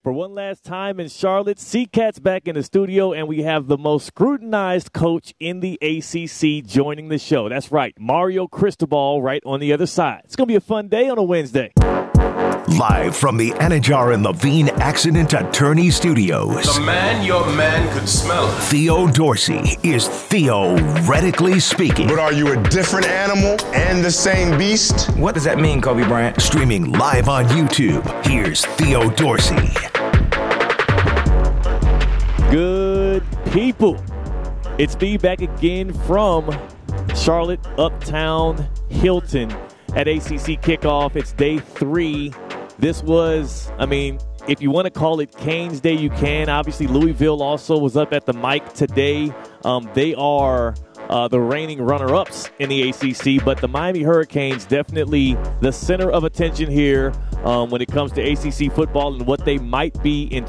For one last time in Charlotte, CCAT's back in the studio, and we have the most scrutinized coach in the ACC joining the show. That's right, Mario Cristobal right on the other side. It's going to be a fun day on a Wednesday. Live from the Anajar and Levine Accident Attorney Studios. The man your man could smell. Theo Dorsey is theoretically speaking. But are you a different animal and the same beast? What does that mean, Kobe Bryant? Streaming live on YouTube, here's Theo Dorsey. Good people. It's me back again from Charlotte, Uptown, Hilton at ACC Kickoff. It's day 3. This was, if you want to call it Canes Day, you can. Obviously, Louisville also was up at the mic today. They are the reigning runner-ups in the ACC, but the Miami Hurricanes definitely the center of attention here when it comes to ACC football and what they might be in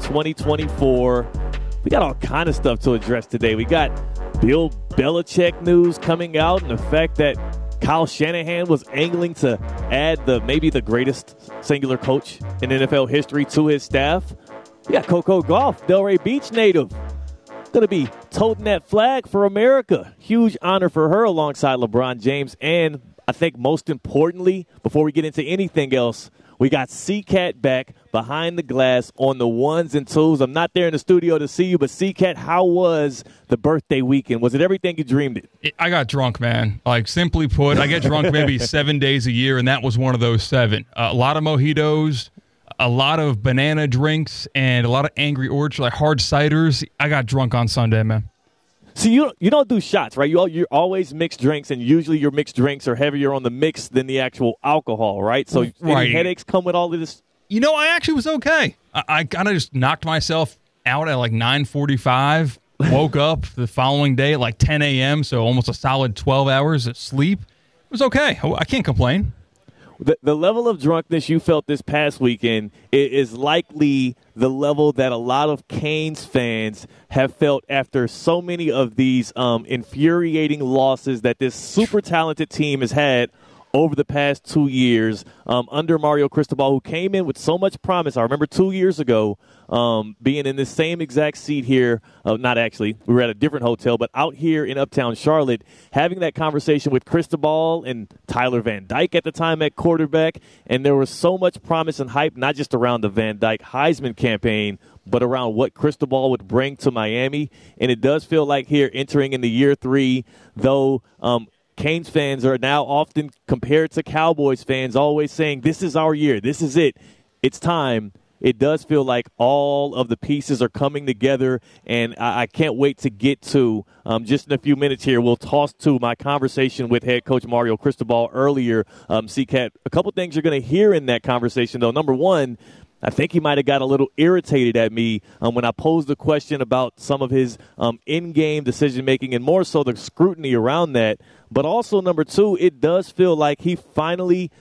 2024. We got all kind of stuff to address today. We got Bill Belichick news coming out and the fact that Kyle Shanahan was angling to add maybe the greatest singular coach in NFL history to his staff. We got Coco Gauff, Delray Beach native, going to be toting that flag for America. Huge honor for her alongside LeBron James. And I think most importantly, before we get into anything else, we got CCAT back behind the glass on the ones and twos. I'm not there in the studio to see you, but CCAT, how was the birthday weekend? Was it everything you dreamed it? I got drunk, man. Like, simply put, I get drunk maybe 7 days a year, and that was one of those 7. A lot of mojitos, a lot of banana drinks, and a lot of Angry Orchard, like hard ciders. I got drunk on Sunday, man. So you don't do shots, right? You always mix drinks, and usually your mixed drinks are heavier on the mix than the actual alcohol, right? So any headaches come with all of this? I actually was okay. I kind of just knocked myself out at like 9:45, woke up the following day at like 10 a.m., so almost a solid 12 hours of sleep. It was okay. I can't complain. The level of drunkenness you felt this past weekend is likely the level that a lot of Canes fans have felt after so many of these infuriating losses that this super talented team has had over the past 2 years under Mario Cristobal, who came in with so much promise. I remember 2 years ago being in this same exact seat here. Not actually. We were at a different hotel, but out here in Uptown Charlotte, having that conversation with Cristobal and Tyler Van Dyke at the time at quarterback. And there was so much promise and hype, not just around the Van Dyke Heisman campaign, but around what Cristobal would bring to Miami. And it does feel like here entering in the year 3, though Canes fans are now often compared to Cowboys fans, always saying, this is our year, this is it, it's time. It does feel like all of the pieces are coming together, and I can't wait to get to, just in a few minutes here, we'll toss to my conversation with head coach Mario Cristobal earlier. CCAT, a couple things you're going to hear in that conversation, though. Number one, I think he might have got a little irritated at me when I posed the question about some of his in-game decision-making and more so the scrutiny around that. But also, number two, it does feel like he finally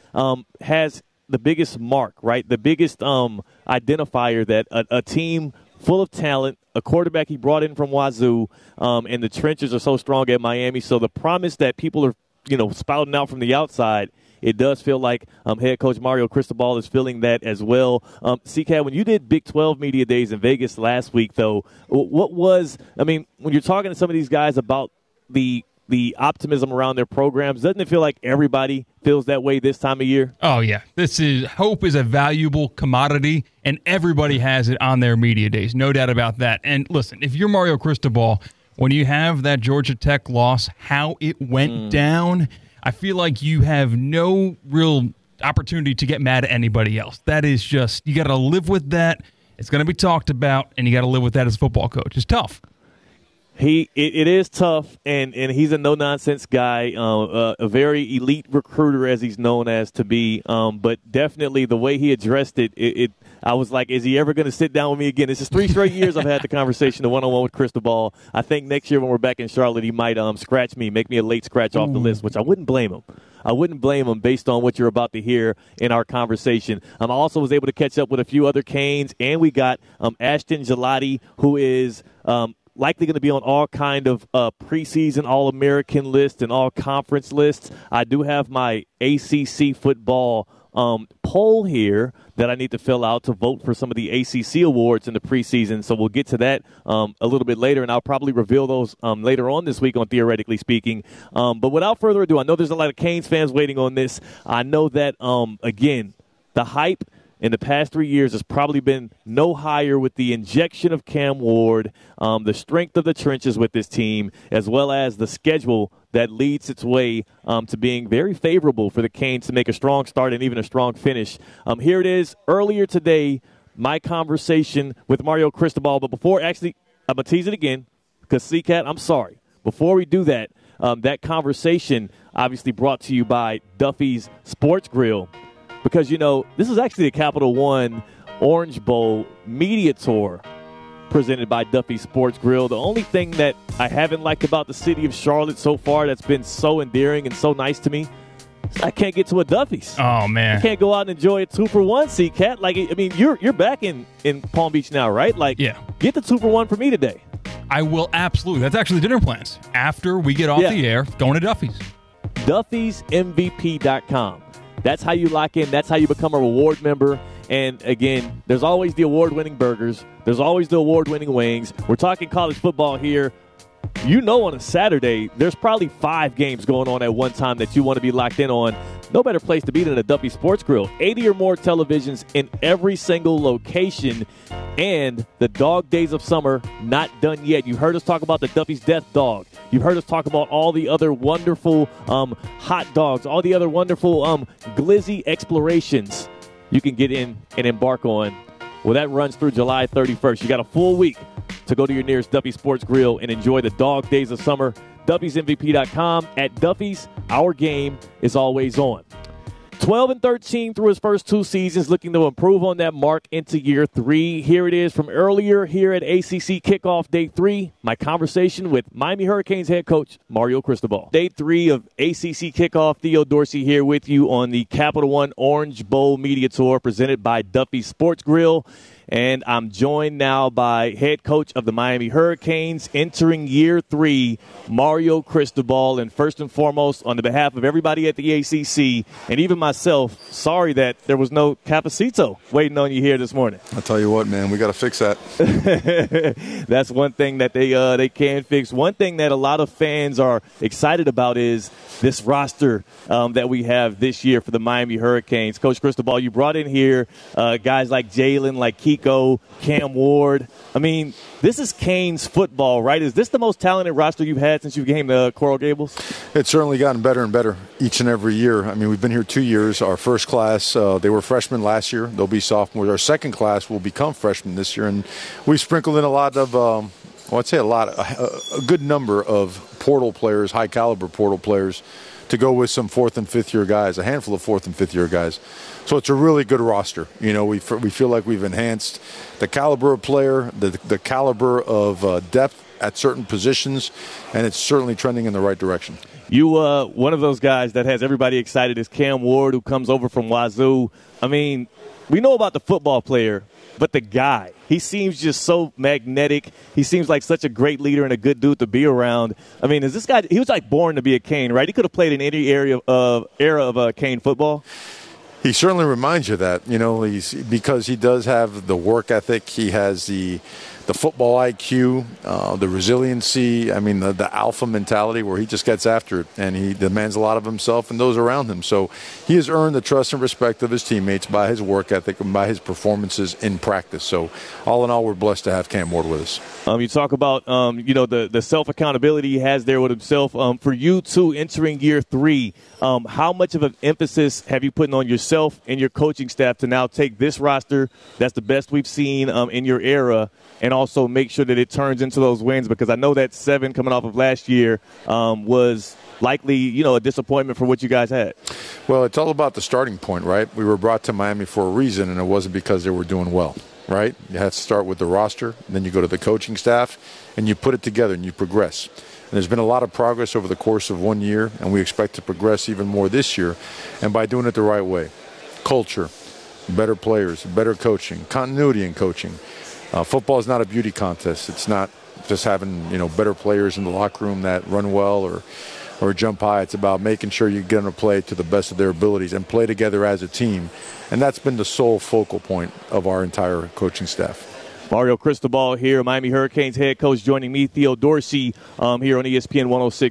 has the biggest mark, right? The biggest identifier that a team full of talent, a quarterback he brought in from Wazoo, and the trenches are so strong at Miami. So the promise that people are, spouting out from the outside, it does feel like head coach Mario Cristobal is feeling that as well. CCAT, when you did Big 12 Media Days in Vegas last week, though, when you're talking to some of these guys about the optimism around their programs, doesn't it feel like everybody feels that way this time of year? Oh, yeah. Hope is a valuable commodity, and everybody has it on their media days. No doubt about that. And listen, if you're Mario Cristobal, when you have that Georgia Tech loss, how it went down, I feel like you have no real opportunity to get mad at anybody else. That is just, you got to live with that. It's going to be talked about, and you got to live with that as a football coach. It's tough. It is tough, and he's a no-nonsense guy, a very elite recruiter, as he's known as to be. But definitely the way he addressed it, I was like, is he ever going to sit down with me again? This is 3 straight years I've had the conversation, the one-on-one with Cristobal. I think next year when we're back in Charlotte, he might scratch me, make me a late scratch off the list, which I wouldn't blame him. I wouldn't blame him based on what you're about to hear in our conversation. I also was able to catch up with a few other Canes, and we got Ashton Gelati, who is likely going to be on all kind of preseason All-American lists and all-conference lists. I do have my ACC football poll here that I need to fill out to vote for some of the ACC awards in the preseason. So we'll get to that a little bit later, and I'll probably reveal those later on this week on Theoretically Speaking. But without further ado, I know there's a lot of Canes fans waiting on this. I know that, again, the hype in the past 3 years has probably been no higher with the injection of Cam Ward, the strength of the trenches with this team, as well as the schedule that leads its way to being very favorable for the Canes to make a strong start and even a strong finish. Here it is, earlier today, my conversation with Mario Cristobal. But before, actually, I'm going to tease it again because, C-Cat, I'm sorry. Before we do that, that conversation obviously brought to you by Duffy's Sports Grill. Because, you know, this is actually the Capital One Orange Bowl media tour presented by Duffy Sports Grill. The only thing that I haven't liked about the city of Charlotte so far that's been so endearing and so nice to me is I can't get to a Duffy's. Oh, man. I can't go out and enjoy a 2-for-1, C-Cat. Like, I mean, you're back in Palm Beach now, right? Like, yeah. Get the 2-for-1 for me today. I will absolutely. That's actually the dinner plans. After we get off the air, going to Duffy's. Duffy'sMVP.com. That's how you lock in. That's how you become a reward member. And, again, there's always the award-winning burgers. There's always the award-winning wings. We're talking college football here. You know, on a Saturday, there's probably 5 games going on at one time that you want to be locked in on. No better place to be than a Duffy Sports Grill. 80 or more televisions in every single location. And the dog days of summer not done yet. You heard us talk about the Duffy's Death Dog. You've heard us talk about all the other wonderful hot dogs, all the other wonderful glizzy explorations you can get in and embark on. Well, that runs through July 31st. You got a full week to go to your nearest Duffy Sports Grill and enjoy the dog days of summer. Duffy'sMVP.com. At Duffy's, our game is always on. 12-13 through his first 2 seasons, looking to improve on that mark into year 3. Here it is from earlier here at ACC Kickoff Day 3, my conversation with Miami Hurricanes head coach Mario Cristobal. Day 3 of ACC Kickoff, Theo Dorsey here with you on the Capital One Orange Bowl Media Tour presented by Duffy Sports Grill. And I'm joined now by head coach of the Miami Hurricanes entering year 3, Mario Cristobal. And first and foremost, on the behalf of everybody at the ACC and even myself, sorry that there was no Capacito waiting on you here this morning. I'll tell you what, man, we got to fix that. That's one thing that they can fix. One thing that a lot of fans are excited about is this roster that we have this year for the Miami Hurricanes. Coach Cristobal, you brought in here guys like Jalen, like Kiko, Cam Ward. I mean, this is Canes football, right? Is this the most talented roster you've had since you came to Coral Gables? It's certainly gotten better and better each and every year. I mean, we've been here 2 years. Our first class, they were freshmen last year. They'll be sophomores. Our second class will become freshmen this year. And we've sprinkled in a lot of, a good number of portal players, high-caliber portal players, to go with some 4th and 5th year guys, a handful of 4th and 5th year guys. So it's a really good roster. You know, we feel like we've enhanced the caliber of player, the caliber of depth at certain positions, and it's certainly trending in the right direction. You, one of those guys that has everybody excited is Cam Ward, who comes over from Wazoo. I mean, we know about the football player, but the guy, he seems just so magnetic. He seems like such a great leader and a good dude to be around. I mean, is this guy, he was like born to be a Cane, right? He could have played in any era of Cane football. He certainly reminds you of that, you know, because he does have the work ethic. He has the football IQ, the resiliency, I mean, the alpha mentality where he just gets after it, and he demands a lot of himself and those around him. So he has earned the trust and respect of his teammates by his work ethic and by his performances in practice. So all in all, we're blessed to have Cam Ward with us. You talk about, the self-accountability he has there with himself. For you, too, entering year 3, how much of an emphasis have you put on yourself and your coaching staff to now take this roster that's the best we've seen in your era and also make sure that it turns into those wins? Because I know that 7 coming off of last year was likely, a disappointment for what you guys had. Well, it's all about the starting point, right? We were brought to Miami for a reason, and it wasn't because they were doing well, right? You have to start with the roster, and then you go to the coaching staff, and you put it together, and you progress. And there's been a lot of progress over the course of 1 year, and we expect to progress even more this year, and by doing it the right way. Culture, better players, better coaching, continuity in coaching. Football is not a beauty contest. It's not just having, better players in the locker room that run well or or jump high. It's about making sure you're going to play to the best of their abilities and play together as a team. And that's been the sole focal point of our entire coaching staff. Mario Cristobal here, Miami Hurricanes head coach, joining me, Theo Dorsey, here on ESPN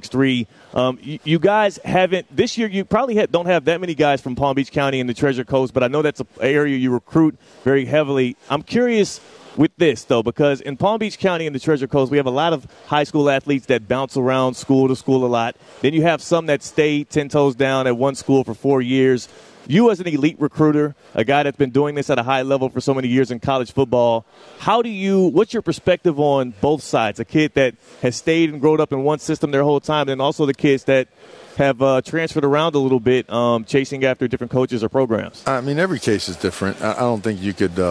106.3. You guys haven't – this year you probably don't have that many guys from Palm Beach County and the Treasure Coast, but I know that's an area you recruit very heavily. I'm curious with this, though, because in Palm Beach County and the Treasure Coast, we have a lot of high school athletes that bounce around school to school a lot. Then you have some that stay 10 toes down at one school for 4 years. You as an elite recruiter, a guy that's been doing this at a high level for so many years in college football, what's your perspective on both sides? A kid that has stayed and grown up in one system their whole time, and also the kids that have transferred around a little bit, chasing after different coaches or programs? I mean, every case is different. I don't think you could,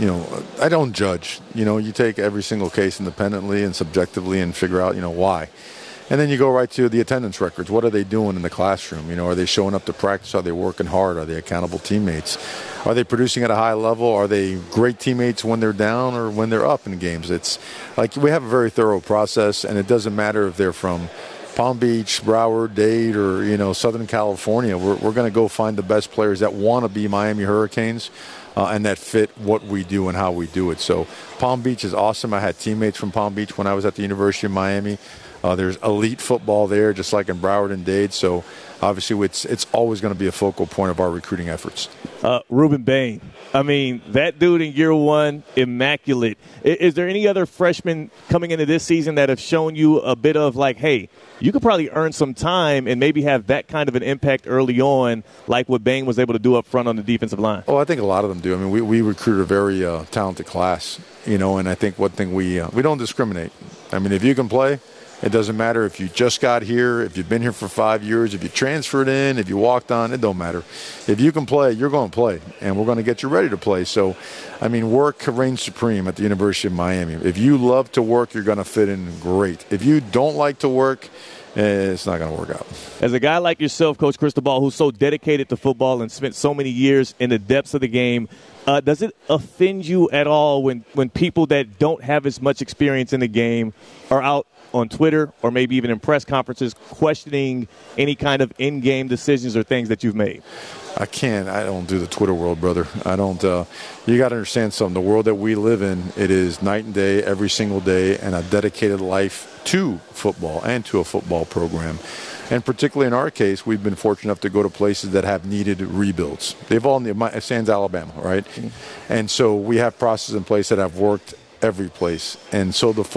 I don't judge. You take every single case independently and subjectively and figure out, why. And then you go right to the attendance records. What are they doing in the classroom? Are they showing up to practice? Are they working hard? Are they accountable teammates? Are they producing at a high level? Are they great teammates when they're down or when they're up in games? It's like we have a very thorough process, and it doesn't matter if they're from Palm Beach, Broward, Dade, or Southern California. We're going to go find the best players that want to be Miami Hurricanes and that fit what we do and how we do it. So Palm Beach is awesome. I had teammates from Palm Beach when I was at the University of Miami. There's elite football there, just like in Broward and Dade. So obviously it's always going to be a focal point of our recruiting efforts. Ruben Bain. I mean, that dude in year one, immaculate. Is there any other freshmen coming into this season that have shown you a bit of like, hey, you could probably earn some time and maybe have that kind of an impact early on, like what Bain was able to do up front on the defensive line? Oh, I think a lot of them do. I mean, we recruit a very talented class, and I think one thing we don't discriminate. I mean, if you can play, it doesn't matter if you just got here, if you've been here for 5 years, if you transferred in, if you walked on, it don't matter. If you can play, you're going to play, and we're going to get you ready to play. So, I mean, work reigns supreme at the University of Miami. If you love to work, you're going to fit in great. If you don't like to work, it's not going to work out. As a guy like yourself, Coach Cristobal, who's so dedicated to football and spent so many years in the depths of the game, does it offend you at all when people that don't have as much experience in the game are out on Twitter or maybe even in press conferences questioning any kind of in-game decisions or things that you've made? I don't do the Twitter world, brother. I don't. You got to understand something. The world that we live in, it is night and day, every single day, and a dedicated life to football and to a football program. And particularly in our case, we've been fortunate enough to go to places that have needed rebuilds. They've all needed, Sands, Alabama, right? Mm-hmm. And so we have processes in place that have worked every place. And so the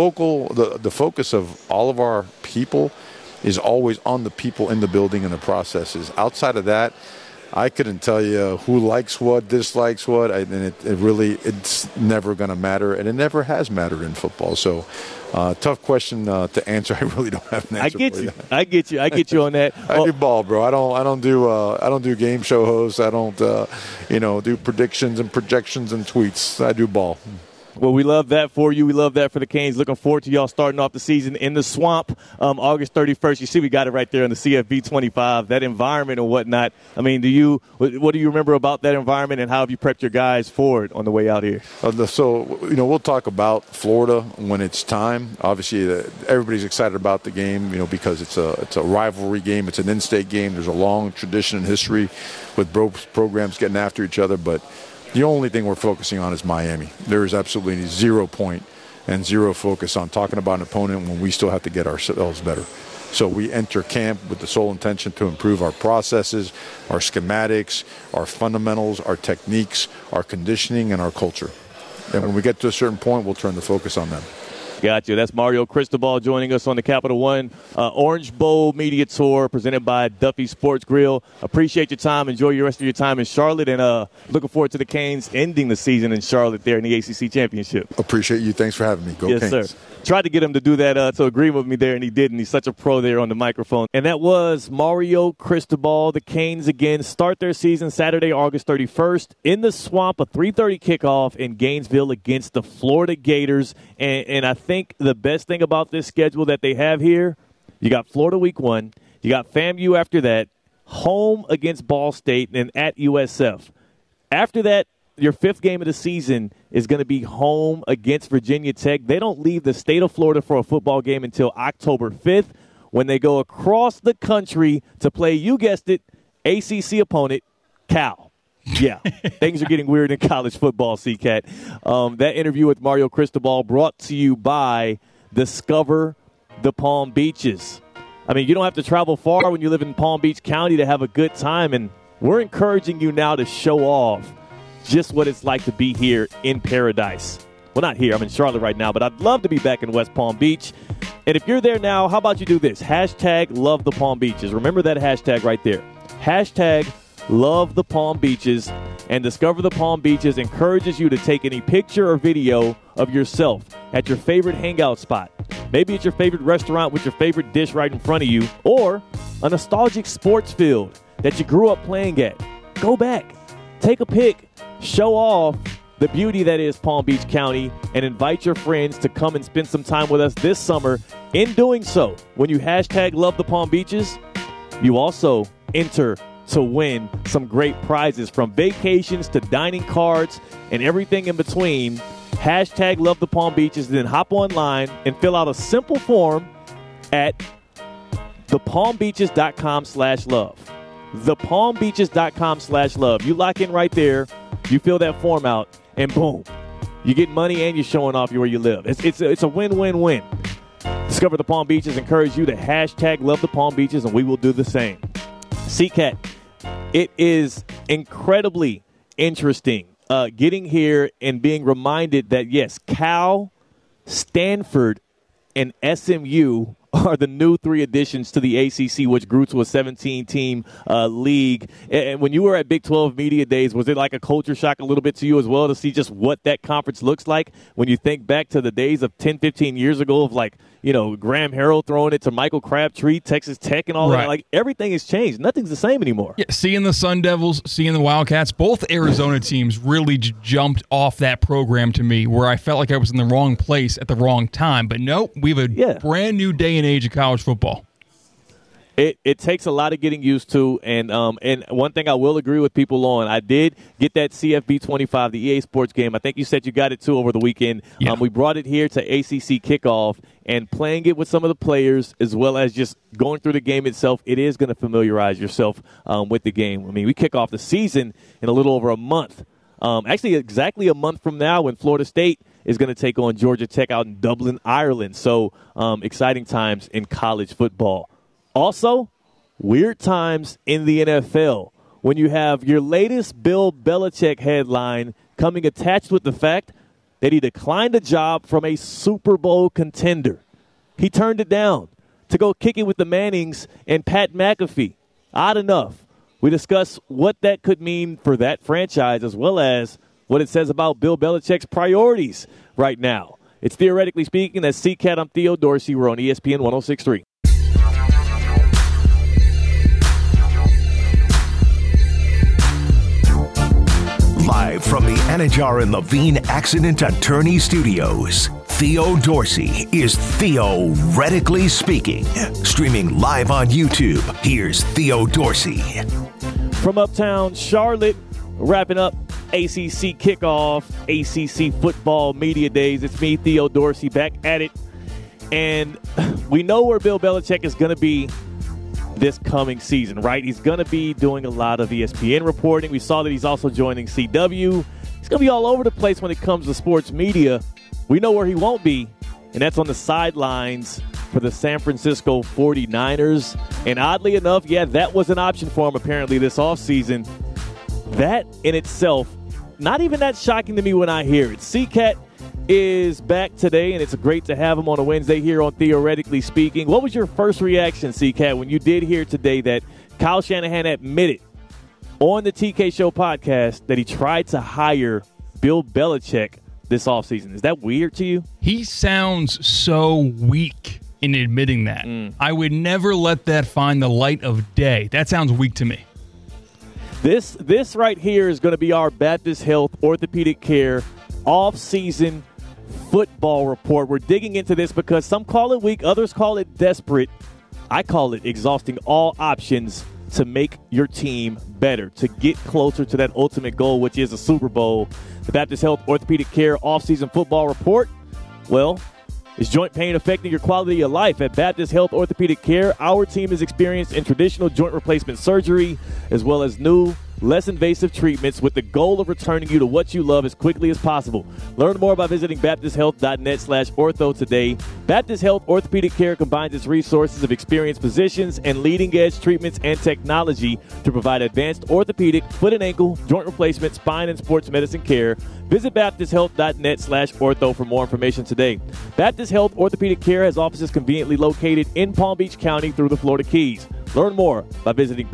focus of all of our people is always on the people in the building and the processes. Outside of that, I couldn't tell you who likes what, dislikes what, and it's never going to matter, and it never has mattered in football. So, tough question to answer. I really don't have an answer. I get you on that. I do ball, bro. I don't do game show hosts. I don't do predictions and projections and tweets. I do ball. Well, we love that for you. We love that for the Canes. Looking forward to y'all starting off the season in the Swamp, August 31st. You see we got it right there on the CFB 25, that environment and whatnot. I mean, what do you remember about that environment, and how have you prepped your guys for it on the way out here? We'll talk about Florida when it's time. Obviously, everybody's excited about the game, because it's a rivalry game. It's an in-state game. There's a long tradition and history with both programs getting after each other, but the only thing we're focusing on is Miami. There is absolutely 0 point and zero focus on talking about an opponent when we still have to get ourselves better. So we enter camp with the sole intention to improve our processes, our schematics, our fundamentals, our techniques, our conditioning, and our culture. And when we get to a certain point, we'll turn the focus on them. Gotcha. That's Mario Cristobal joining us on the Capital One Orange Bowl Media Tour presented by Duffy Sports Grill. Appreciate your time. Enjoy the rest of your time in Charlotte, and looking forward to the Canes ending the season in Charlotte there in the ACC Championship. Appreciate you. Thanks for having me. Go Canes. Yes, sir. Tried to get him to do that, to agree with me there, and he didn't. He's such a pro there on the microphone. And that was Mario Cristobal. The Canes, again, start their season Saturday, August 31st in the Swamp, a 3:30 kickoff in Gainesville against the Florida Gators. And I think the best thing about this schedule that they have here, you got Florida week 1, you got FAMU after that, home against Ball State, and at USF. After that, your 5th game of the season is going to be home against Virginia Tech. They don't leave the state of Florida for a football game until October 5th. when they go across the country to play, you guessed it, ACC opponent, Cal. Yeah, things are getting weird in college football, C-Cat. That interview with Mario Cristobal brought to you by Discover the Palm Beaches. I mean, you don't have to travel far when you live in Palm Beach County to have a good time, and we're encouraging you now to show off just what it's like to be here in paradise. Well, not here. I'm in Charlotte right now, but I'd love to be back in West Palm Beach. And if you're there now, how about you do this? Hashtag Love the Palm Beaches. Remember that hashtag right there. Hashtag Love the Palm Beaches. And Discover the Palm Beaches encourages you to take any picture or video of yourself at your favorite hangout spot. Maybe it's your favorite restaurant with your favorite dish right in front of you, or a nostalgic sports field that you grew up playing at. Go back, take a pic, show off the beauty that is Palm Beach County, and invite your friends to come and spend some time with us this summer. In doing so, when you hashtag Love the Palm Beaches, you also enter to win some great prizes, from vacations to dining cards and everything in between. Hashtag Love the Palm Beaches, then hop online and fill out a simple form at thepalmbeaches.com/love. Thepalmbeaches.com/love. You lock in right there, you fill that form out, and boom, you get money and you're showing off where you live. It's a win-win-win. Discover the Palm Beaches. Encourage you to hashtag Love the Palm Beaches, and we will do the same. C-Cat, it is incredibly interesting getting here and being reminded that, yes, Cal, Stanford, and SMU are the new 3 additions to the ACC, which grew to a 17-team league. And when you were at Big 12 Media Days, was it like a culture shock a little bit to you as well to see just what that conference looks like when you think back to the days of 10, 15 years ago of, like, you know, Graham Harrell throwing it to Michael Crabtree, Texas Tech, and all that? Like, everything has changed. Nothing's the same anymore. Yeah, seeing the Sun Devils, seeing the Wildcats, both Arizona teams really jumped off that program to me, where I felt like I was in the wrong place at the wrong time. But no, we have a brand new day and age of college football. It takes a lot of getting used to, and one thing I will agree with people on, I did get that CFB 25, the EA Sports game. I think you said you got it too over the weekend. Yeah. We brought it here to ACC kickoff, and playing it with some of the players as well as just going through the game itself, it is going to familiarize yourself with the game. I mean, we kick off the season in a little over a month. Actually, exactly a month from now, when Florida State is going to take on Georgia Tech out in Dublin, Ireland. So exciting times in college football. Also, weird times in the NFL when you have your latest Bill Belichick headline coming attached with the fact that he declined a job from a Super Bowl contender. He turned it down to go kick it with the Mannings and Pat McAfee. Odd enough. We discuss what that could mean for that franchise, as well as what it says about Bill Belichick's priorities right now. It's Theoretically Speaking. That's C-Cat. I'm Theo Dorsey. We're on ESPN 106.3. Live from the Anajar and Levine Accident Attorney Studios, Theo Dorsey is Theoretically Speaking. Streaming live on YouTube, here's Theo Dorsey. From uptown Charlotte, wrapping up ACC kickoff, ACC football media days. It's me, Theo Dorsey, back at it. And we know where Bill Belichick is going to be this coming season, right? He's going to be doing a lot of ESPN reporting. We saw that he's also joining CW. He's going to be all over the place when it comes to sports media. We know where he won't be, and that's on the sidelines for the San Francisco 49ers. And oddly enough, that was an option for him apparently this offseason. That in itself, not even that shocking to me when I hear it. C-Cat is back today, and it's great to have him on a Wednesday here on Theoretically Speaking. What was your first reaction, C-Cat, when you did hear today that Kyle Shanahan admitted on the TK Show podcast that he tried to hire Bill Belichick this offseason? Is that weird to you? He sounds so weak in admitting that. I would never let that find the light of day. That sounds weak to me. This right here is going to be our Baptist Health Orthopedic Care off-season football report. We're digging into this because some call it weak, others call it desperate. I call it exhausting all options to make your team better, to get closer to that ultimate goal, which is a Super Bowl. The Baptist Health Orthopedic Care off-season football report. Well, Is joint pain affecting your quality of life? At Baptist Health Orthopedic Care, our team is experienced in traditional joint replacement surgery as well as new, less invasive treatments with the goal of returning you to what you love as quickly as possible. Learn more by visiting baptisthealth.net/ortho today. Baptist Health Orthopedic Care combines its resources of experienced physicians and leading-edge treatments and technology to provide advanced orthopedic, foot and ankle, joint replacement, spine, and sports medicine care. Visit baptisthealth.net/ortho for more information today. Baptist Health Orthopedic Care has offices conveniently located in Palm Beach County through the Florida Keys. Learn more by visiting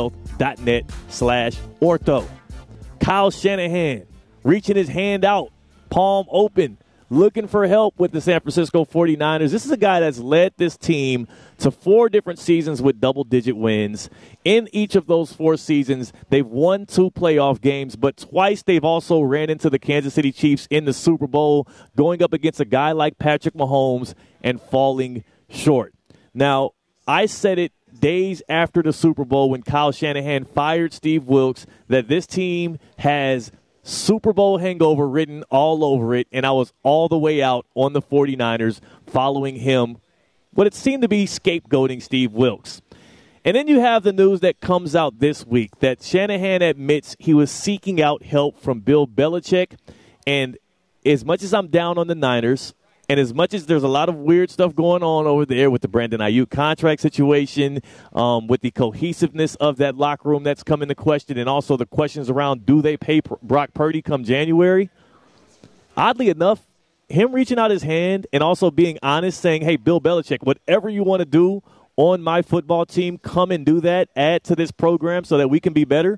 baptisthealth.net/ortho. Kyle Shanahan reaching his hand out, palm open, looking for help with the San Francisco 49ers. This is a guy that's led this team to 4 different seasons with double-digit wins. In each of those 4 seasons, they've won 2 playoff games, but twice they've also ran into the Kansas City Chiefs in the Super Bowl, going up against a guy like Patrick Mahomes and falling short. Now, I said it days after the Super Bowl when Kyle Shanahan fired Steve Wilks that this team has Super Bowl hangover written all over it, and I was all the way out on the 49ers following him, what it seemed to be scapegoating Steve Wilks. And then you have the news that comes out this week that Shanahan admits he was seeking out help from Bill Belichick, and as much as I'm down on the Niners, and as much as there's a lot of weird stuff going on over there with the Brandon Ayuk contract situation, with the cohesiveness of that locker room that's come into question, and also the questions around do they pay Brock Purdy come January, oddly enough, him reaching out his hand and also being honest, saying, hey, Bill Belichick, whatever you want to do on my football team, come and do that, add to this program so that we can be better.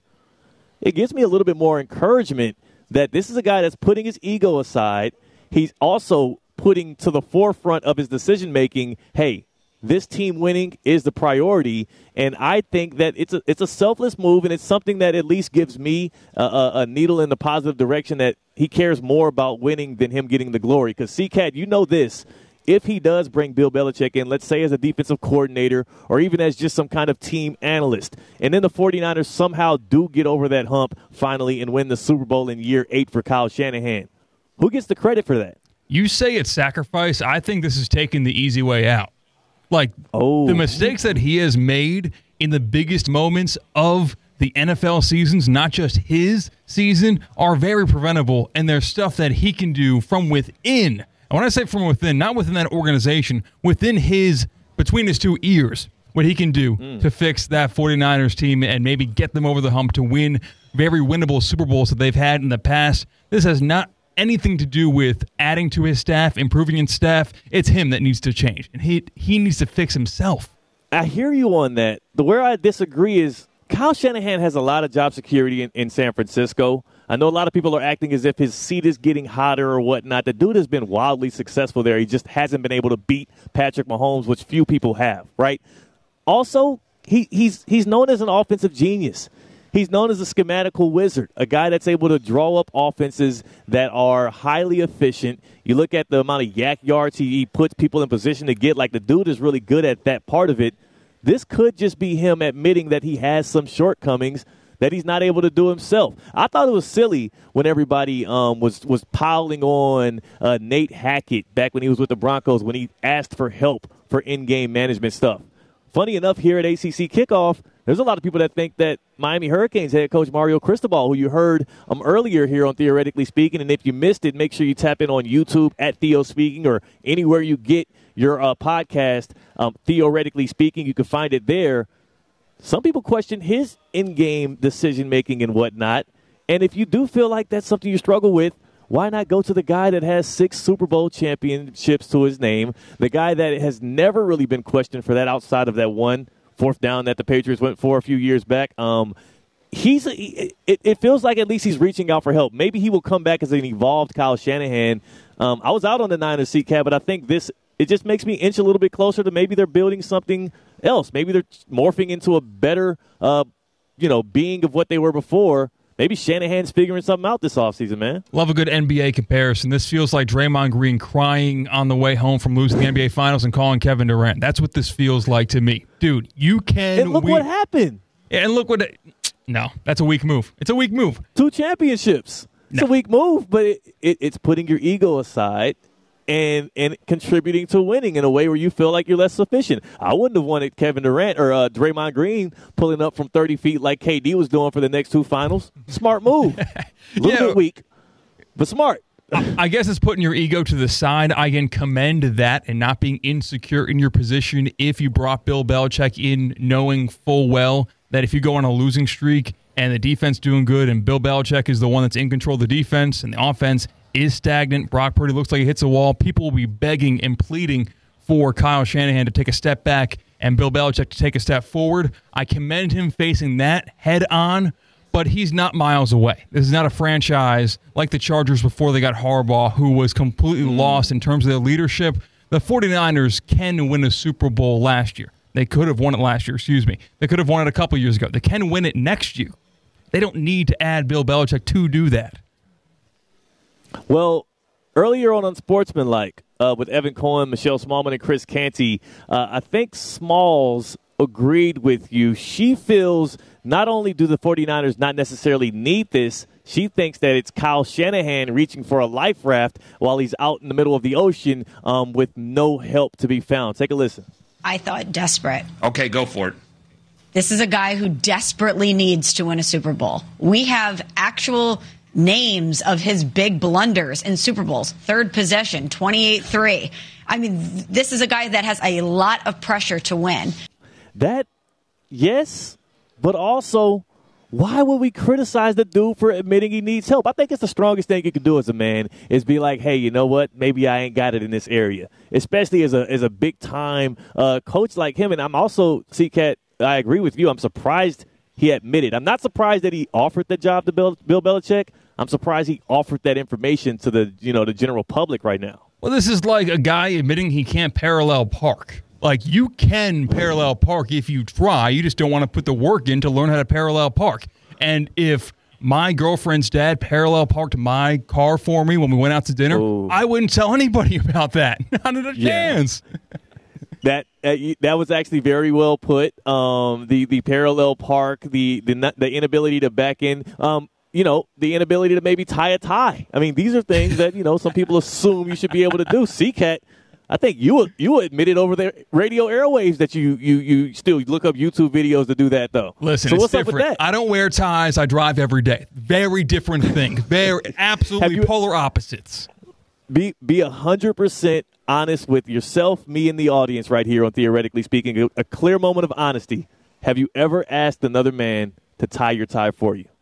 It gives me a little bit more encouragement that this is a guy that's putting his ego aside. He's also putting to the forefront of his decision-making, hey, this team winning is the priority, and I think that it's a selfless move, and it's something that at least gives me a needle in the positive direction that he cares more about winning than him getting the glory. Because, C-Cat, you know this, if he does bring Bill Belichick in, let's say as a defensive coordinator or even as just some kind of team analyst, and then the 49ers somehow do get over that hump finally and win the Super Bowl in year 8 for Kyle Shanahan, who gets the credit for that? You say it's sacrifice. I think this is taking the easy way out. Like, the mistakes that he has made in the biggest moments of the NFL seasons, not just his season, are very preventable, and there's stuff that he can do from within. And when I say from within, not within that organization, between his 2 ears, what he can do to fix that 49ers team and maybe get them over the hump to win very winnable Super Bowls that they've had in the past. This has not anything to do with adding to his staff, improving his staff. It's him that needs to change, and he needs to fix himself. I hear you on that. Where I disagree is Kyle Shanahan has a lot of job security in San Francisco. I know a lot of people are acting as if his seat is getting hotter or whatnot. The dude has been wildly successful there. He just hasn't been able to beat Patrick Mahomes, which few people have, right? Also, he's known as an offensive genius. He's known as a schematical wizard, a guy that's able to draw up offenses that are highly efficient. You look at the amount of yak yards he puts people in position to get, like the dude is really good at that part of it. This could just be him admitting that he has some shortcomings that he's not able to do himself. I thought it was silly when everybody was piling on Nate Hackett back when he was with the Broncos when he asked for help for in-game management stuff. Funny enough, here at ACC Kickoff, there's a lot of people that think that Miami Hurricanes head coach Mario Cristobal, who you heard earlier here on Theoretically Speaking, and if you missed it, make sure you tap in on YouTube at Theo Speaking or anywhere you get your podcast, Theoretically Speaking. You can find it there. Some people question his in-game decision-making and whatnot, and if you do feel like that's something you struggle with, why not go to the guy that has 6 Super Bowl championships to his name, the guy that has never really been questioned for that outside of that 1 4th down that the Patriots went for a few years back. It feels like at least he's reaching out for help. Maybe he will come back as an evolved Kyle Shanahan. I was out on the Niners C-Cat, but I think it just makes me inch a little bit closer to maybe they're building something else. Maybe they're morphing into a better being of what they were before. Maybe Shanahan's figuring something out this offseason, man. Love a good NBA comparison. This feels like Draymond Green crying on the way home from losing the NBA Finals and calling Kevin Durant. That's what this feels like to me. Dude, you can... And look what happened. And look what... No, that's a weak move. It's a weak move. 2 championships. It's a weak move, but it's putting your ego aside and contributing to winning in a way where you feel like you're less sufficient. I wouldn't have wanted Kevin Durant or Draymond Green pulling up from 30 feet like KD was doing for the next 2 finals. Smart move. A little bit weak, but smart. I guess it's putting your ego to the side. I can commend that and not being insecure in your position if you brought Bill Belichick in knowing full well that if you go on a losing streak and the defense doing good and Bill Belichick is the one that's in control of the defense and the offense is stagnant, Brock Purdy looks like he hits a wall, people will be begging and pleading for Kyle Shanahan to take a step back and Bill Belichick to take a step forward. I commend him facing that head on, but he's not miles away. This is not a franchise like the Chargers before they got Harbaugh, who was completely lost in terms of their leadership. The 49ers can win a Super Bowl last year. They could have won it last year, They could have won it a couple years ago. They can win it next year. They don't need to add Bill Belichick to do that. Well, earlier on Unsportsmanlike, with Evan Cohen, Michelle Smallman, and Chris Canty, I think Smalls agreed with you. She feels not only do the 49ers not necessarily need this, she thinks that it's Kyle Shanahan reaching for a life raft while he's out in the middle of the ocean with no help to be found. Take a listen. I thought desperate. Okay, go for it. This is a guy who desperately needs to win a Super Bowl. We have actual names of his big blunders in Super Bowls. Third possession, 28-3. I mean, this is a guy that has a lot of pressure to win. That, yes, but also, why would we criticize the dude for admitting he needs help? I think it's the strongest thing you can do as a man is be like, hey, you know what? Maybe I ain't got it in this area, especially as a big-time coach like him. And I'm also, C-Cat, I agree with you. I'm surprised he admitted. I'm not surprised that he offered the job to Bill Belichick. I'm surprised he offered that information to the general public right now. Well, this is like a guy admitting he can't parallel park. Like, you can parallel park if you try. You just don't want to put the work in to learn how to parallel park. And if my girlfriend's dad parallel parked my car for me when we went out to dinner, I wouldn't tell anybody about that. Not a chance. That was actually very well put. The parallel park, the inability to back in, the inability to maybe tie a tie. I mean, these are things that some people assume you should be able to do. C-Cat, I think you admitted over the radio airwaves that you still look up YouTube videos to do that thoe. Listen, so it's what's different. Up with that? I don't wear ties. I drive every day. Very different things. Very absolutely polar opposites. Be 100% honest with yourself, me, and the audience right here on Theoretically Speaking. A clear moment of honesty. Have you ever asked another man to tie your tie for you?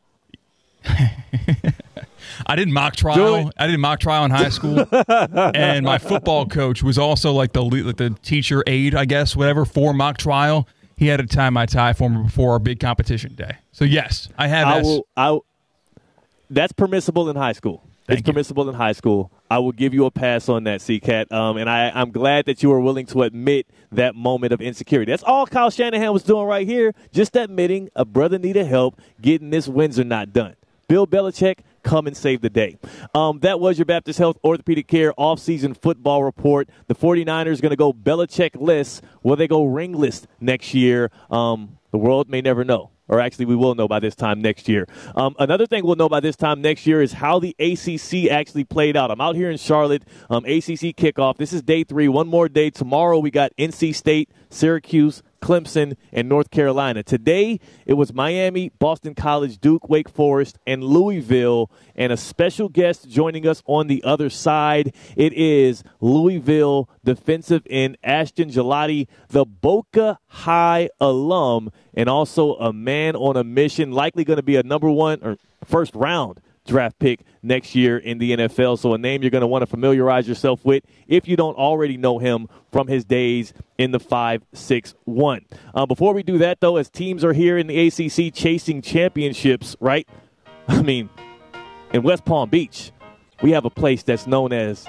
I did mock trial. I did mock trial in high school, and my football coach was also like the teacher aide, I guess, whatever, for mock trial. He had to tie my tie for me before our big competition day. So yes, I have. That's permissible in high school. It's permissible in high school. I will give you a pass on that, C-Cat. And I'm glad that you were willing to admit that moment of insecurity. That's all Kyle Shanahan was doing right here, just admitting a brother needed help getting this Windsor knot done. Bill Belichick, come and save the day. That was your Baptist Health Orthopedic Care offseason football report. The 49ers going to go Belichick-less. Will they go ringless next year? The world may never know. Or actually, we will know by this time next year. Another thing we'll know by this time next year is how the ACC actually played out. I'm out here in Charlotte, ACC kickoff. This is day 3, one more day. Tomorrow we got NC State, Syracuse, Clemson, and North Carolina. Today, it was Miami, Boston College, Duke, Wake Forest, and Louisville. And a special guest joining us on the other side. It is Louisville defensive end Ashton Gillotte, the Boca High alum, and also a man on a mission, likely going to be a number 1 or first round draft pick next year in the NFL. So a name you're going to want to familiarize yourself with if you don't already know him from his days in the 5-6-1. Before we do that, though, as teams are here in the ACC chasing championships, right? I mean, in West Palm Beach, we have a place that's known as,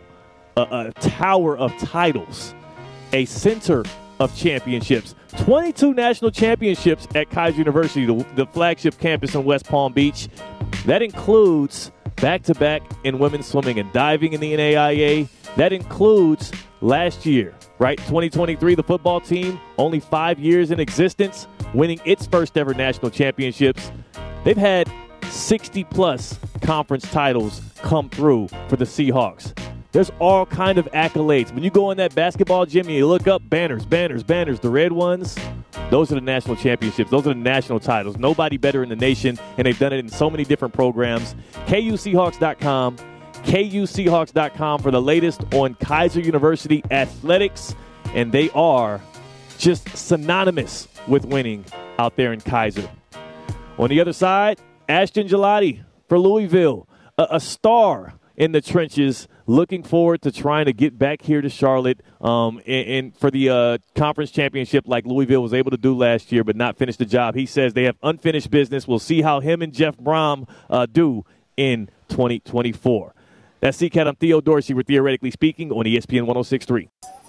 a tower of titles, a center of championships. 22 national championships at Kaiser University, the flagship campus in West Palm Beach. That includes back-to-back in women's swimming and diving in the NAIA. That includes last year, right? 2023, the football team, only 5 years in existence, winning its first ever national championships. They've had 60-plus conference titles come through for the Seahawks. There's all kind of accolades. When you go in that basketball gym and you look up, banners, banners, banners, the red ones, those are the national championships. Those are the national titles. Nobody better in the nation, and they've done it in so many different programs. KUSeahawks.com, KUSeahawks.com for the latest on Keiser University athletics, and they are just synonymous with winning out there in Keiser. On the other side, Ashton Gillotte for Louisville, a star in the trenches, looking forward to trying to get back here to Charlotte and for the conference championship like Louisville was able to do last year but not finish the job. He says they have unfinished business. We'll see how him and Jeff Brom do in 2024. That's CCAT. I'm Theo Dorsey. We're Theoretically Speaking on ESPN 106.3.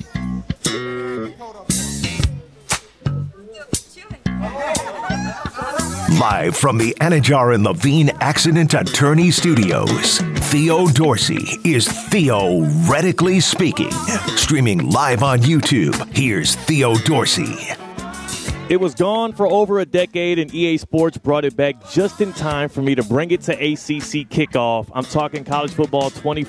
Live from the Anajar and Levine Accident Attorney Studios, Theo Dorsey is Theoretically Speaking. Streaming live on YouTube, here's Theo Dorsey. It was gone for over a decade, and EA Sports brought it back just in time for me to bring it to ACC kickoff. I'm talking College Football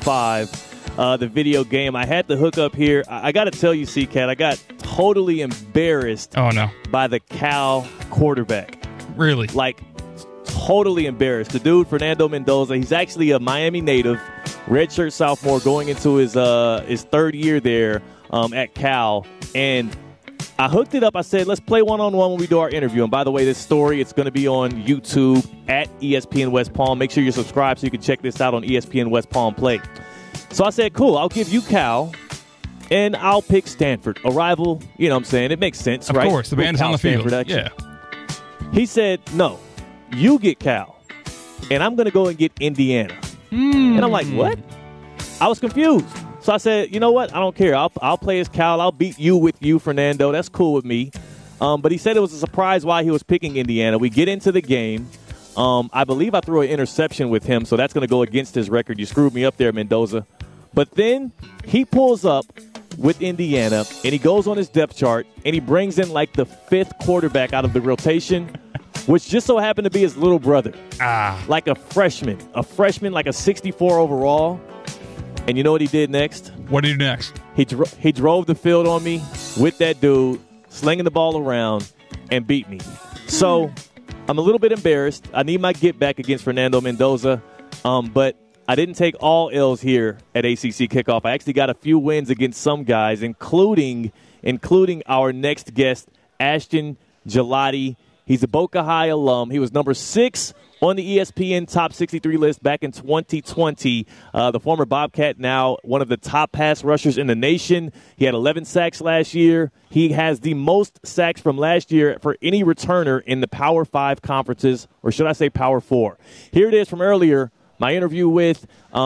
25, the video game. I had to hook up here. I got to tell you, CCAT, I got totally embarrassed by the Cal quarterback. Really? Like, totally embarrassed. The dude, Fernando Mendoza, he's actually a Miami native, redshirt sophomore, going into his third year there at Cal. And I hooked it up. I said, let's play one-on-one when we do our interview. And by the way, this story, it's going to be on YouTube at ESPN West Palm. Make sure you're subscribed so you can check this out on ESPN West Palm Play. So I said, cool, I'll give you Cal, and I'll pick Stanford. A rival, you know what I'm saying? It makes sense, right? Of course, the band's on the field. Yeah. He said, no, you get Cal, and I'm going to go and get Indiana. And I'm like, what? I was confused. So I said, you know what? I don't care. I'll play as Cal. I'll beat you with you, Fernando. That's cool with me. But he said it was a surprise why he was picking Indiana. We get into the game. I believe I threw an interception with him, so that's going to go against his record. You screwed me up there, Mendoza. But then he pulls up with Indiana, and he goes on his depth chart, and he brings in like the fifth quarterback out of the rotation, which just so happened to be his little brother. Like a freshman like a 64 overall. And you know what he did next? What did he do next? He drove the field on me with that dude, slinging the ball around, and beat me. So I'm a little bit embarrassed. I need my get back against Fernando Mendoza, but I didn't take all L's here at ACC Kickoff. I actually got a few wins against some guys, including our next guest, Ashton Gillotte. He's a Boca High alum. He was number 6 on the ESPN Top 63 list back in 2020. The former Bobcat, now one of the top pass rushers in the nation. He had 11 sacks last year. He has the most sacks from last year for any returner in the Power 5 conferences, or should I say Power 4. Here it is from earlier, my interview with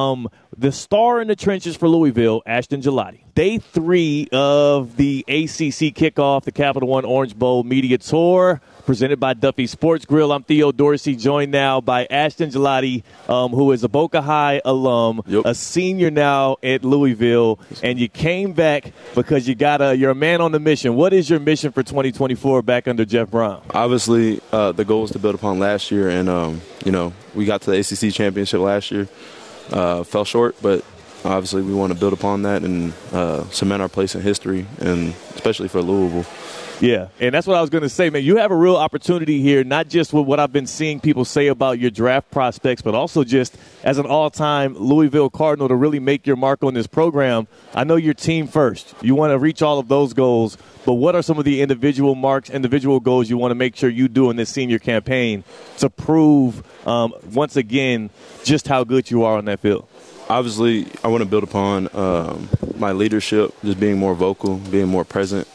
the star in the trenches for Louisville, Ashton Gillotte. Day 3 of the ACC Kickoff, the Capital One Orange Bowl Media Tour, presented by Duffy Sports Grill. I'm Theo Dorsey, joined now by Ashton Gillotte, who is a Boca High alum, a senior now at Louisville, and you came back because you're a man on the mission. What is your mission for 2024 back under Jeff Brom? Obviously, the goal is to build upon last year, and we got to the ACC championship last year. Fell short, but obviously we want to build upon that and cement our place in history, and especially for Louisville. Yeah, and that's what I was going to say, man. You have a real opportunity here, not just with what I've been seeing people say about your draft prospects, but also just as an all-time Louisville Cardinal to really make your mark on this program. I know you're team first. You want to reach all of those goals, but what are some of the individual marks, individual goals you want to make sure you do in this senior campaign to prove, once again, just how good you are on that field? Obviously, I want to build upon my leadership, just being more vocal, being more present,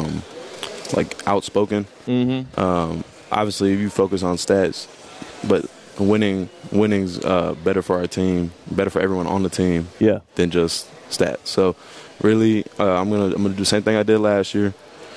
outspoken. Obviously, if you focus on stats, but winning's better for our team, better for everyone on the team than just stats. So really, I'm gonna do the same thing I did last year.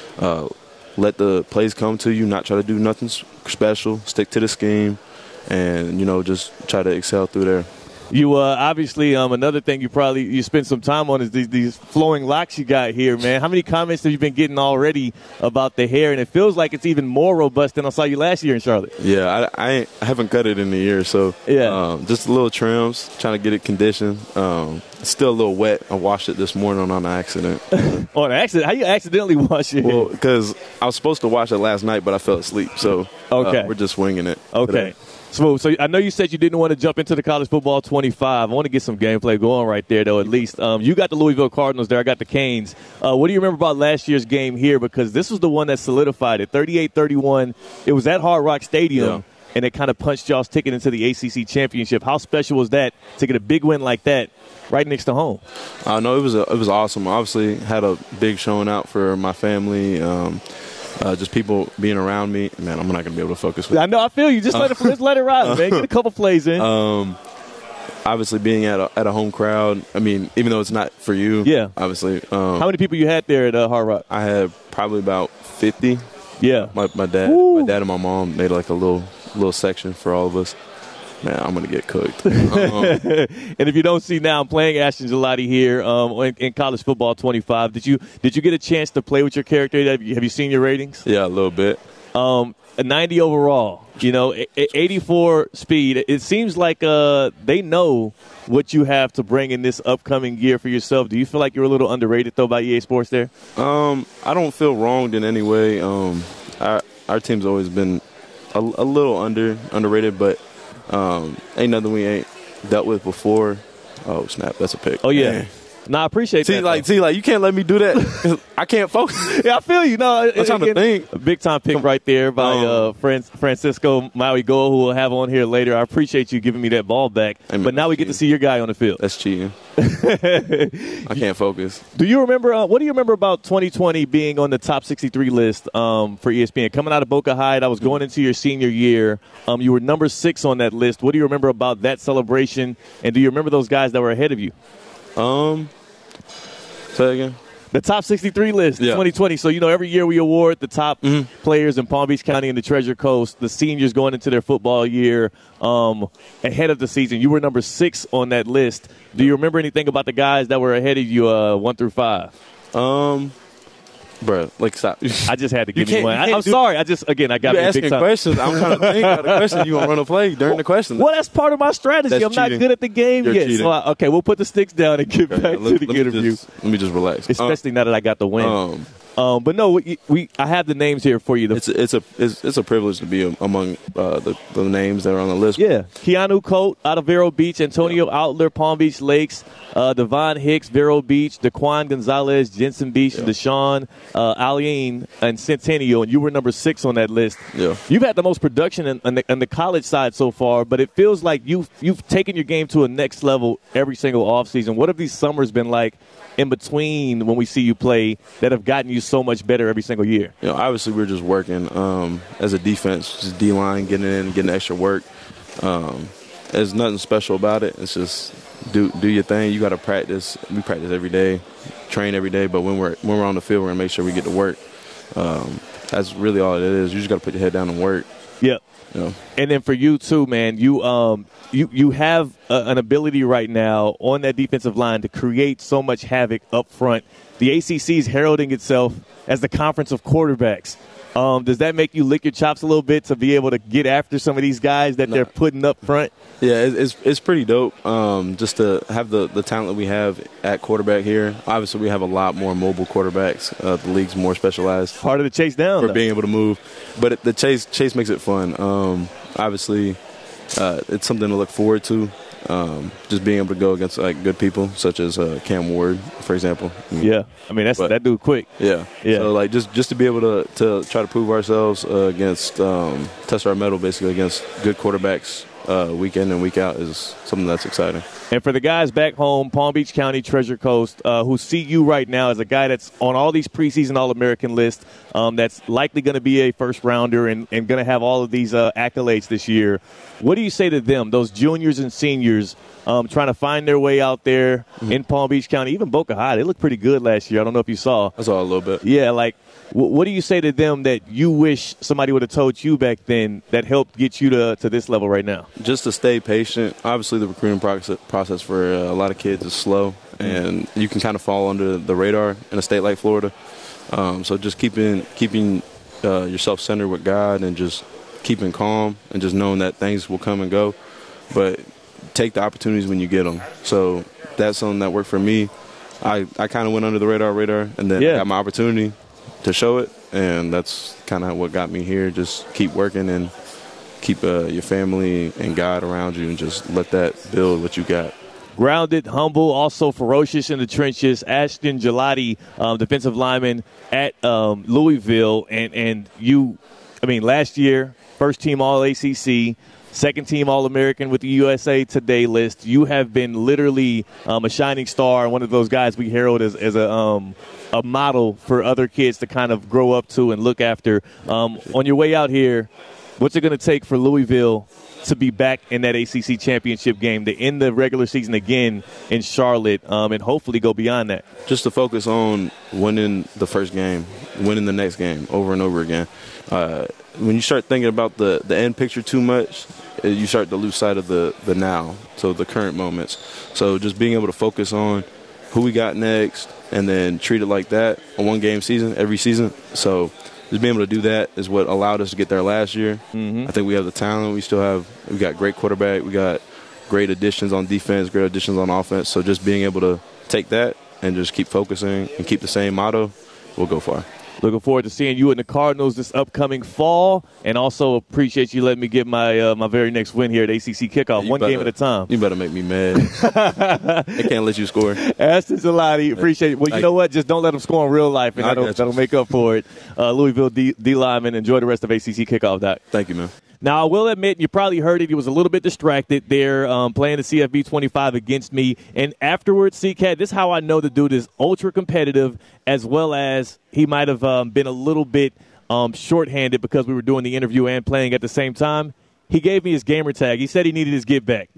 Let the plays come to you, not try to do nothing special, stick to the scheme, and just try to excel through there. You obviously another thing you spend some time on is these flowing locks you got here, man. How many comments have you been getting already about the hair? And it feels like it's even more robust than I saw you last year in Charlotte. Yeah, I haven't cut it in a year, so just a little trims, trying to get it conditioned. It's still a little wet. I washed it this morning on accident. On accident? How you accidentally wash it? Well, because I was supposed to wash it last night, but I fell asleep, so we're just winging it. Okay. Today. So I know you said you didn't want to jump into the college football 25. I want to get some gameplay going right there, though, at least. You got the Louisville Cardinals there. I got the Canes. What do you remember about last year's game here? Because this was the one that solidified it, 38-31. It was at Hard Rock Stadium, and it kind of punched y'all's ticket into the ACC championship. How special was that to get a big win like that right next to home? No, it was awesome. Obviously, had a big showing out for my family. Just people being around me. Man, I'm not going to be able to focus. I know. I feel you. Just let it ride, man. Get a couple plays in. Obviously, being at a home crowd. I mean, even though it's not for you. Yeah. Obviously. How many people you had there at Hard Rock? I had probably about 50. Yeah. My dad and my mom made like a little section for all of us. Man, I'm going to get cooked. And if you don't see now, I'm playing Ashton Gillotte here in college football 25. Did you get a chance to play with your character? Have you seen your ratings? Yeah, a little bit. A 90 overall, 84 speed. It seems like they know what you have to bring in this upcoming year for yourself. Do you feel like you're a little underrated, though, by EA Sports there? I don't feel wronged in any way. Our team's always been a little underrated, but ain't nothing we ain't dealt with before. Oh, snap. That's a pick. Oh, yeah. Man. No, I appreciate that. See, you can't let me do that. I can't focus. Yeah, I feel you. No, I'm trying to think. A big-time pick right there by Francisco Maui-Goa, who we'll have on here later. I appreciate you giving me that ball back. But now we get to see your guy on the field. That's cheating. I can't focus. Do you remember what do you remember about 2020 being on the top 63 list for ESPN? Coming out of Boca High, I was going into your senior year. You were number 6 on that list. What do you remember about that celebration? And do you remember those guys that were ahead of you? Say again? The top 63 list, 2020. So, every year we award the top players in Palm Beach County and the Treasure Coast, the seniors going into their football year ahead of the season. You were number 6 on that list. Do you remember anything about the guys that were ahead of you 1 through 5? Bro, stop. I just had to give you one. I'm sorry. I got me asking questions. I'm trying to think of the question. You want to run a play during the question. Well, that's part of my strategy. That's I'm not good at the game You're yet. cheating. So, we'll put the sticks down and get back to the interview. Let me just relax. Especially now that I got the win. But no, I have the names here for you. It's a privilege to be among the names that are on the list. Yeah, Keanu Coate out of Vero Beach, Antonio Outler, Palm Beach Lakes, Devon Hicks, Vero Beach, Daquan Gonzalez, Jensen Beach, Deshaun, Alien, and Centennial, and you were number 6 on that list. Yeah, you've had the most production on the college side so far, but it feels like you've taken your game to a next level every single offseason. What have these summers been like in between when we see you play that have gotten you so much better every single year? Obviously we're just working as a defense, just D-line, getting extra work. There's nothing special about it. It's just do your thing. You got to practice. We practice every day, train every day, but when we're on the field, we're going to make sure we get to work. That's really all it is. You just got to put your head down and work. Yep. Yeah. And then for you too, man, you have an ability right now on that defensive line to create so much havoc up front. The ACC is heralding itself as the conference of quarterbacks. Does that make you lick your chops a little bit to be able to get after some of these guys that they're putting up front? Yeah, it's pretty dope just to have the talent that we have at quarterback here. Obviously, we have a lot more mobile quarterbacks. The league's more specialized. Part of the chase down. For being able to move. But the chase makes it fun. Obviously, it's something to look forward to. Just being able to go against good people such as Cam Ward, for example. Yeah, I mean that dude quick. Yeah. So just to be able to try to prove ourselves against test our mettle basically against good quarterbacks week in and week out is something that's exciting. And for the guys back home, Palm Beach County, Treasure Coast, who see you right now as a guy that's on all these preseason All-American lists, that's likely going to be a first-rounder and going to have all of these accolades this year, what do you say to them, those juniors and seniors, trying to find their way out there in Palm Beach County, even Boca High? They looked pretty good last year. I don't know if you saw. I saw a little bit. Yeah, like, what do you say to them that you wish somebody would have told you back then that helped get you to this level right now? Just to stay patient. Obviously, the recruiting process for a lot of kids is slow, and you can kind of fall under the radar in a state like Florida. So just keeping yourself centered with God and just keeping calm and just knowing that things will come and go. But take the opportunities when you get them. So that's something that worked for me. I kind of went under the radar, and then I got my opportunity to show it, and that's kind of what got me here. Just keep working and keep your family and God around you, and just let that build what you got. Grounded, humble, also ferocious in the trenches. Ashton Gelati, defensive lineman at Louisville, and you, I mean, last year, first team All-ACC, second team All-American with the USA Today list. You have been literally a shining star and one of those guys we herald as a model for other kids to kind of grow up to and look after. On your way out here, what's it going to take for Louisville to be back in that ACC championship game, to end the regular season again in Charlotte, and hopefully go beyond that? Just to focus on winning the first game, winning the next game over and over again. When you start thinking about the end picture too much, you start to lose sight of the now, so the current moments. So just being able to focus on who we got next and then treat it like that, a one-game season every season. So just being able to do that is what allowed us to get there last year. I think we have the talent. We got great quarterback. We got great additions on defense, great additions on offense. So just being able to take that and just keep focusing and keep the same motto, we'll go far. Looking forward to seeing you and the Cardinals this upcoming fall, and also appreciate you letting me get my my very next win here at ACC Kickoff, game at a time. You better make me mad. They can't let you score. Ashton Gelati, appreciate it. Well, you know what? Just don't let them score in real life, and that'll make up for it. Louisville D lineman, enjoy the rest of ACC Kickoff, Doc. Thank you, man. Now, I will admit, you probably heard it, he was a little bit distracted there playing the CFB 25 against me. And afterwards, C-Cat, this is how I know the dude is ultra competitive, as well as he might have been a little bit shorthanded because we were doing the interview and playing at the same time. He gave me his gamer tag. He said he needed his get back.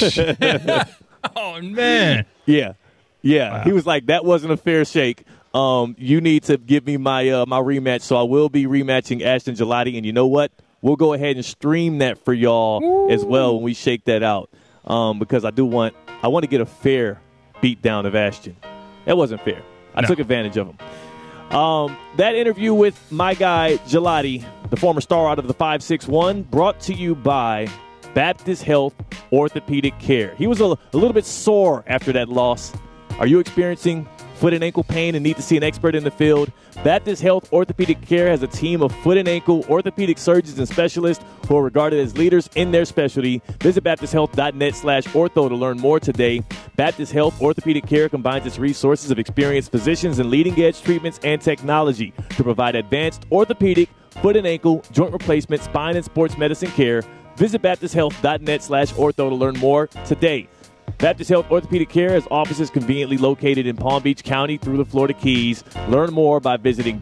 Oh, man. Yeah. Wow. He was like, that wasn't a fair shake. You need to give me my rematch. So I will be rematching Ashton Gelati. And you know what? We'll go ahead and stream that for y'all as well when we shake that out, because I want to get a fair beatdown of Ashton. That wasn't fair. I took advantage of him. That interview with my guy Gelati, the former star out of the 561, brought to you by Baptist Health Orthopedic Care. He was a little bit sore after that loss. Are you experiencing foot and ankle pain and need to see an expert in the field? Baptist Health Orthopedic Care has a team of foot and ankle orthopedic surgeons and specialists who are regarded as leaders in their specialty. Visit BaptistHealth.net/ortho to learn more today. Baptist Health Orthopedic Care combines its resources of experienced physicians and leading-edge treatments and technology to provide advanced orthopedic, foot and ankle, joint replacement, spine, and sports medicine care. Visit BaptistHealth.net/ortho to learn more today. Baptist Health Orthopedic Care has offices conveniently located in Palm Beach County through the Florida Keys. Learn more by visiting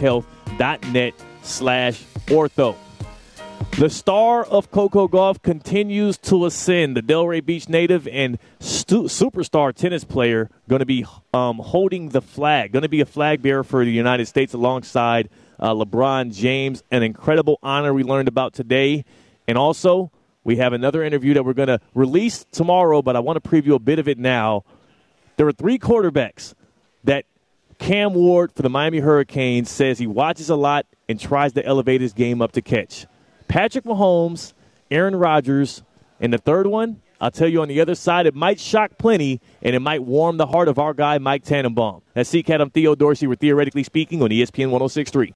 BaptistHealth.net/ortho. The star of Coco Golf continues to ascend. The Delray Beach native and superstar tennis player going to be holding the flag, going to be a flag bearer for the United States alongside LeBron James. An incredible honor we learned about today. And also, we have another interview that we're going to release tomorrow, but I want to preview a bit of it now. There are 3 quarterbacks that Cam Ward for the Miami Hurricanes says he watches a lot and tries to elevate his game up to catch. Patrick Mahomes, Aaron Rodgers, and the third one, I'll tell you on the other side, it might shock plenty, and it might warm the heart of our guy, Mike Tannenbaum. That's C-Cat, I'm Theo Dorsey. We're Theoretically Speaking on ESPN 106.3.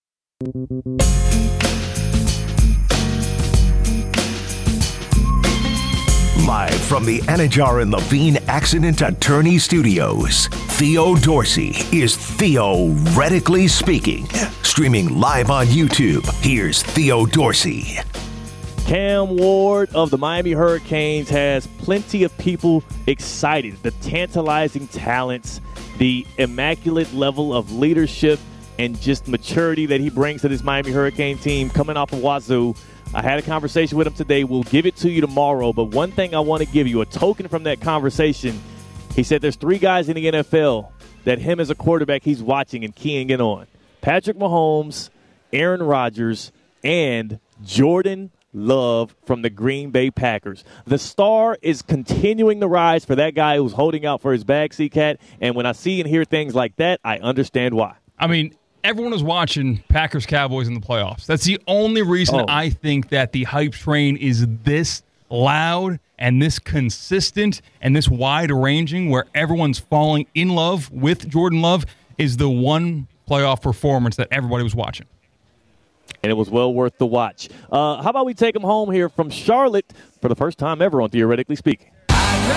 Live from the Anajar and Levine Accident Attorney Studios, Theo Dorsey is Theoretically Speaking. Streaming live on YouTube, here's Theo Dorsey. Cam Ward of the Miami Hurricanes has plenty of people excited. The tantalizing talents, the immaculate level of leadership, and just maturity that he brings to this Miami Hurricane team coming off of Wazoo. I had a conversation with him today. We'll give it to you tomorrow. But one thing I want to give you, a token from that conversation, he said there's 3 guys in the NFL that him as a quarterback he's watching and keying in on. Patrick Mahomes, Aaron Rodgers, and Jordan Love from the Green Bay Packers. The star is continuing to rise for that guy who's holding out for his bag, C-Cat. And when I see and hear things like that, I understand why. I mean, everyone is watching Packers-Cowboys in the playoffs. That's the only reason I think that the hype train is this loud and this consistent and this wide-ranging, where everyone's falling in love with Jordan Love, is the one playoff performance that everybody was watching. And it was well worth the watch. How about we take him home here from Charlotte for the first time ever on Theoretically Speaking. I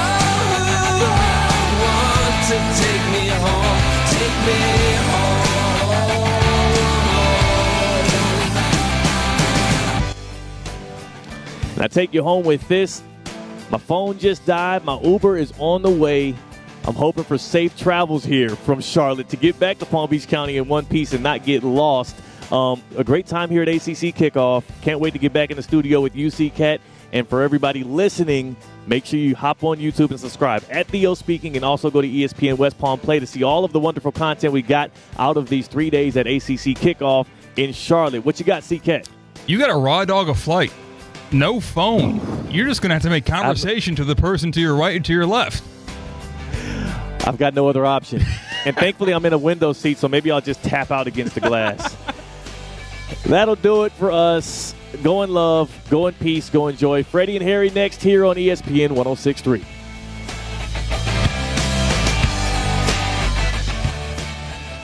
want to take me home, take me home. And I take you home with this. My phone just died. My Uber is on the way. I'm hoping for safe travels here from Charlotte to get back to Palm Beach County in one piece and not get lost. A great time here at ACC Kickoff. Can't wait to get back in the studio with UC Cat. And for everybody listening, make sure you hop on YouTube and subscribe at Theo Speaking, and also go to ESPN West Palm Play to see all of the wonderful content we got out of these 3 days at ACC Kickoff in Charlotte. What you got, C-Cat? You got a raw dog a flight. No phone. You're just going to have to make conversation to the person to your right and to your left. I've got no other option. And thankfully, I'm in a window seat, so maybe I'll just tap out against the glass. That'll do it for us. Go in love, go in peace, go in joy. Freddie and Harry next here on ESPN 106.3.